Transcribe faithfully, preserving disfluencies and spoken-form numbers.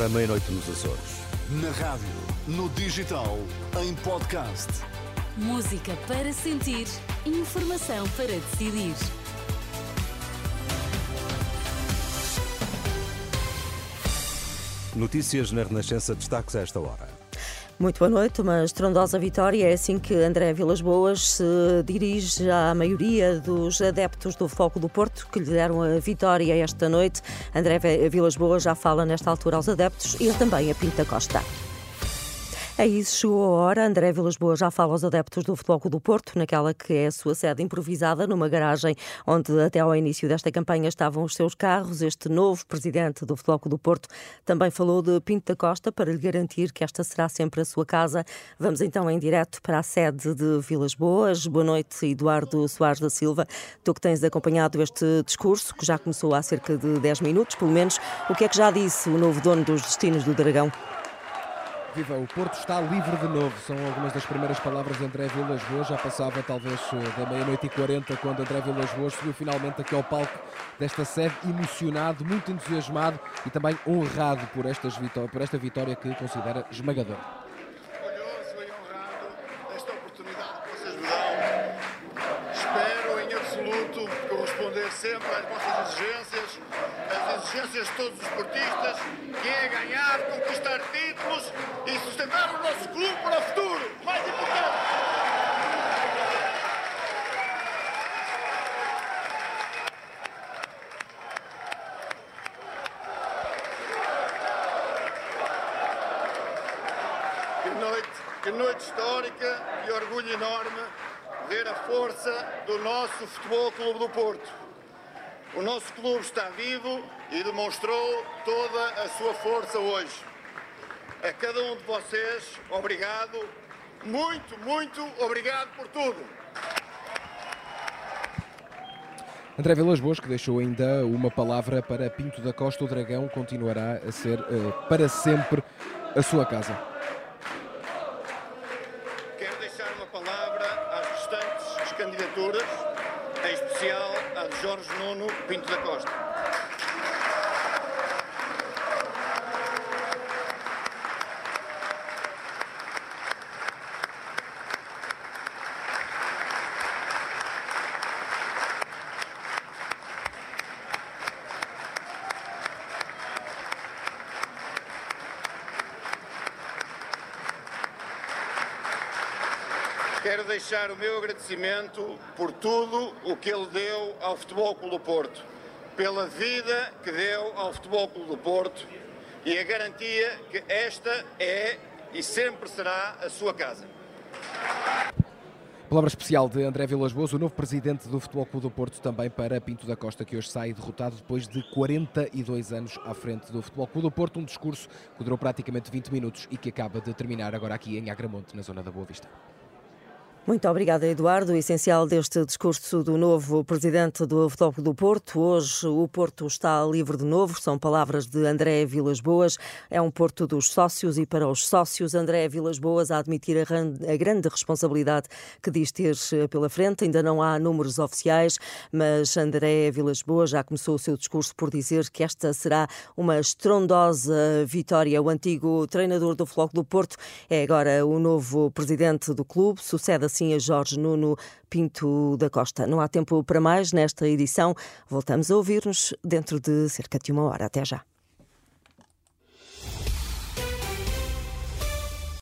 à meia-noite nos Açores. Na rádio, no digital, em podcast. Música para sentir, informação para decidir. Notícias na Renascença, destaques a esta hora. Muito boa noite. Uma estrondosa vitória. É assim que André Vilas-Boas se dirige à maioria dos adeptos do Futebol Clube do Porto que lhe deram a vitória esta noite. André Vilas-Boas já fala nesta altura aos adeptos e também a Pinto da Costa. É isso, chegou a hora. André Vilas-Boas já fala aos adeptos do Futebol Clube do Porto, naquela que é a sua sede improvisada, numa garagem onde até ao início desta campanha estavam os seus carros. Este novo presidente do Futebol Clube do Porto também falou de Pinto da Costa para lhe garantir que esta será sempre a sua casa. Vamos então em direto para a sede de Vilas-Boas. Boa noite, Eduardo Soares da Silva. Tu que tens acompanhado este discurso, que já começou há cerca de dez minutos, pelo menos, o que é que já disse o novo dono dos destinos do Dragão? Viva, o Porto está livre de novo. São algumas das primeiras palavras de André Vilas-Boas. Já passava talvez da meia-noite e quarenta quando André Vilas-Boas subiu finalmente aqui ao palco desta sede, emocionado, muito entusiasmado e também honrado por, estas vitó- por esta vitória que considera esmagadora. Orgulhoso e honrado desta oportunidade que vocês me dão. Espero em absoluto corresponder sempre às vossas exigências, às exigências de todos os esportistas, que é ganhar, conquistar títulos e sustentar o nosso clube para o futuro. Mais importante. Que noite, que noite histórica e orgulho enorme ver a força do nosso Futebol Clube do Porto. O nosso clube está vivo e demonstrou toda a sua força hoje. A cada um de vocês, obrigado, muito, muito obrigado por tudo. André Vilas-Boas, que deixou ainda uma palavra para Pinto da Costa, o Dragão continuará a ser uh, para sempre a sua casa. Quero deixar uma palavra às restantes candidaturas, em especial à de Jorge Nuno Pinto da Costa. Quero deixar o meu agradecimento por tudo o que ele deu ao Futebol Clube do Porto, pela vida que deu ao Futebol Clube do Porto e a garantia que esta é e sempre será a sua casa. Palavra especial de André Vilas-Boas, o novo presidente do Futebol Clube do Porto, também para Pinto da Costa, que hoje sai derrotado depois de quarenta e dois anos à frente do Futebol Clube do Porto. Um discurso que durou praticamente vinte minutos e que acaba de terminar agora aqui em Agramonte, na zona da Boa Vista. Muito obrigada, Eduardo. O essencial deste discurso do novo presidente do Futebol Clube do Porto. Hoje o Porto está livre de novo. São palavras de André Vilas-Boas. É um Porto dos sócios e para os sócios, André Vilas-Boas a admitir a grande responsabilidade que diz ter pela frente. Ainda não há números oficiais, mas André Vilas-Boas já começou o seu discurso por dizer que esta será uma estrondosa vitória. O antigo treinador do Futebol Clube do Porto é agora o novo presidente do clube. Sucede assim a Jorge Nuno Pinto da Costa. Não há tempo para mais nesta edição. Voltamos a ouvir-nos dentro de cerca de uma hora. Até já.